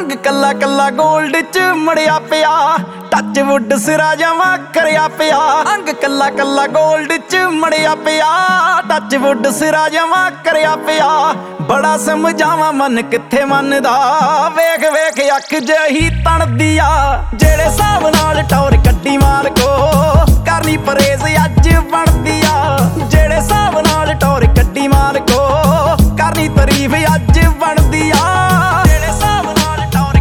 ਅੰਗ ਕੱਲਾ ਕੱਲਾ ਗੋਲਡ ਚ ਮੜਿਆ ਪਿਆ, ਟੱਚ ਵੁੱਡ ਸਿਰਾ ਜਮਾ ਕਰਿਆ ਪਿਆ। ਅੰਗ ਕੱਲਾ ਕੱਲਾ ਗੋਲਡ ਚ ਮੜਿਆ ਪਿਆ, ਟੱਚ ਵੁੱਡ ਸਿਰਾ ਜਮਾ ਕਰਿਆ ਪਿਆ। ਬੜਾ ਸਮਝਾਵਾਂ ਮਨ ਕਿੱਥੇ ਮੰਨਦਾ, ਵੇਖ ਵੇਖ ਅੱਖ ਜਹੀ ਤਣਦੀ ਆ। ਜਿਹੜੇ ਹਿਸਾਬ ਨਾਲ ਟੌਰ ਕੱਢੀ ਮਾਲਕੋ, ਕਰਨੀ ਪਰੇਜ਼ ਅੱਜ ਬਣਦੀ ਆ। ਜਿਹੜੇ ਹਿਸਾਬ ਨਾਲ ਟੌਰ ਕੱਢੀ ਮਾਲਕੋ, ਕਰਨੀ ਤਾਰੀਫ ਅੱਜ ਬਣਦੀ ਆ। ਜਿਹੜੇ ਹਿਸਾਬ ਨਾਲ ਟੌਰ,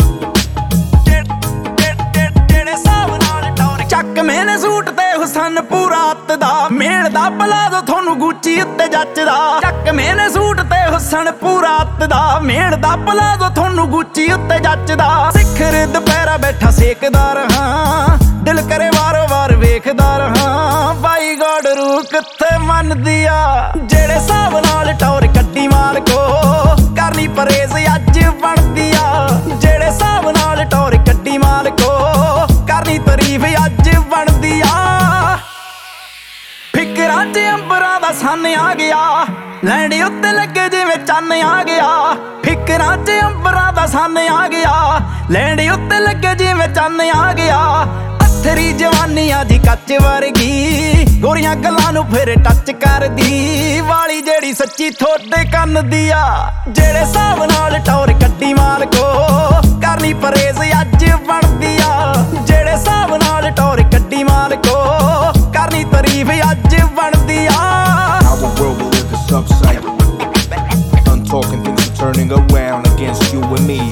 ਜਿਹੜੇ ਹਿਸਾਬ ਨਾਲ ਟੌਰ ਚੱਕ ਮੈਨੇ ਸੂਟ ਤੇ ਹੁਸਨ ਪੂਰਾ ਅੱਤ ਦਾ, ਮੇਲ ਦਾ ਪਲਾਜ਼ੋ ਤੁਹਾਨੂੰ ਗੁੱਚੀ ਉੱਤੇ ਜੱਚਦਾ। ਚੱਕ ਮੈਨੇ ਸੂਟ ਤੇ ਹੁਸਨ ਪੂਰਾ ਅੱਤ ਦਾ, ਮੇਲ ਦਾ ਪਲਾਜ਼ੋ ਤੁਹਾਨੂੰ ਗੁੱਚੀ ਉੱਤੇ ਜੱਚਦਾ। ਸਿਖਰ ਦੁਪਹਿਰਾ ਬੈਠਾ ਸੇਕਦਾ ਰਹਾ, ਦਿਲ ਕਰੇ ਵਾਰੋ ਵਾਰ ਵੇਖਦਾ ਰਹਾ। ਬਾਈ ਗੋਡ ਰੂਹ ਕਿੱਥੇ ਮੰਨਦੀ ਆ। ਜਿਹੜੇ ਹਿਸਾਬ ਨਾਲ ਟੌਰ ਕੱਢੀ ਮਾਲਕੋ, ਕਰਨੀ ਪਰੇਜ਼ ਅੱਜ ਬਣਦੀ ਆ। ਜਿਹੜੇ ਹਿਸਾਬ ਨਾਲ ਟੌਰ ਕੱਢੀ ਮਾਲਕੋ, ਕਰਨੀ ਤਾਰੀਫ ਅੱਜ ਬਣਦੀ ਆ। ਫਿਕਰਾਂ 'ਚ ਅੰਬਰਾਂ ਦਾ ਸੰਨ ਆ ਗਿਆ, ਲੈਂਡੀ ਉੱਤੇ ਲੱਗੇ ਜਿਵੇਂ ਚੰਨ ਆ ਗਿਆ। ਫਿਕਰਾਂ 'ਚ ਅੰਬਰਾਂ ਦਾ ਸੰਨ ਆ ਗਿਆ, ਲੈਂਡੀ ਉੱਤੇ ਲੱਗੇ ਜਿਵੇਂ ਚੰਨ ਆ ਗਿਆ। ਅਥਰੀ ਜਵਾਨੀ ਆ ਜੀ ਕੱਚ ਵਰਗੀ, ਗੋਰੀਆਂ ਗੱਲਾਂ ਨੂੰ ਫਿਰ ਟੱਚ ਕਰਦੀ। ਵਾਲੀ ਜਿਹੜੀ ਸੱਚੀ ਥੋੜੇ ਕੰਨ ਦੀ ਆ। ਜਿਹੜੇ ਹਿਸਾਬ ਨਾਲ ਟੌਰ ਕੱਢੀ ਮਾਲਕੋ, ਕਰਨੀ ਪਰੇਜ਼ ਅੱਜ ਬਣਦੀ ਆ। ਜਿਹੜੇ ਹਿਸਾਬ ਨਾਲ ਟੌਰ ਕੱਢੀ ਮਾਲਕੋ, ਕਰਨੀ ਤਾਰੀਫ ਅੱਜ ਬਣਦੀ ਆ। Our world will live this upside. Untalking things are turning around against you and me.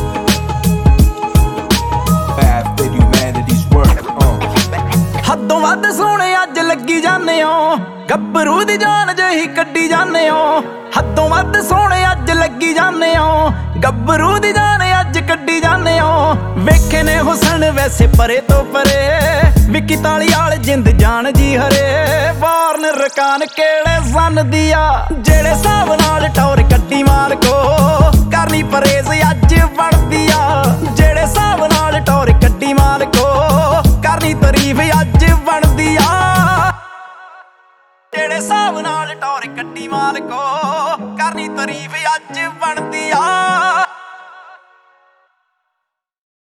Path that humanity's work. ਹੱਦੋਂ ਵੱਧ ਸੋਹਣੇ ਅੱਜ ਲੱਗੀ ਜਾਂਦੇ ਹੋ, ਗੱਭਰੂ ਦੀ ਜਾਨ ਜਿਹੀ ਕੱਢੀ ਜਾਂਦੇ ਹੋ। ਹੱਦੋਂ ਵੱਧ ਸੋਹਣੇ ਅੱਜ ਲੱਗੀ ਜਾਂਦੇ ਹੋ, ਗੱਭਰੂ ਦੀ ਜਾਨ ਅੱਜ ਕੱਢੀ ਜਾਂਦੇ ਹੋ। ਵੇਖੇ ਨੇ ਹੁਸਨ ਵੈਸੇ ਪਰੇ ਤੋਂ ਪਰੇ, ਵਿੱਕੀ ਤਾਲੀ ਵਾਲ ਜਿੰਦ ਜਾਨ ਜੀ ਹਰੇ। ਵਾਰਨ ਰਕਾਨ ਕਿਹੜੇ ਸੰਨ ਦੀ ਆ। ਜਿਹੜੇ ਹਿਸਾਬ ਨਾਲ ਟੌਰ ਕੱਢੀ ਮਾਲਕੋ, ਕਰਨੀ ਪਰੇਜ਼ ਅੱਜ ਬਣਦੀ ਆ। ਜਿਹੜੇ ਹਿਸਾਬ ਨਾਲ ਟੌਰ ਕੱਢੀ ਮਾਲਕੋ, ਕਰਨੀ ਤਾਰੀਫ ਅੱਜ ਬਣਦੀ ਆ। ਜਿਹੜੇ ਹਿਸਾਬ ਨਾਲ ਟੌਰ ਕੱਢੀ ਮਾਲਕੋ, ਕਰਨੀ ਤਾਰੀਫ ਅੱਜ ਬਣਦੀ ਆ।